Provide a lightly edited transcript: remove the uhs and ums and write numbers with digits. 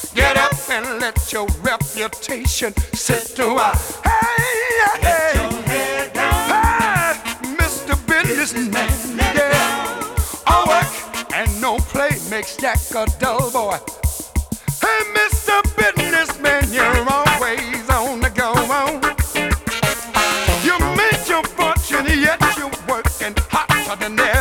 Get up and let your reputation sit to a hey, hey, hey, Mr. Businessman. Yeah, all work and no play makes Jack a dull boy. Hey, Mr. Businessman, you're always on the go. You made your fortune, yet you're working hotter than ever.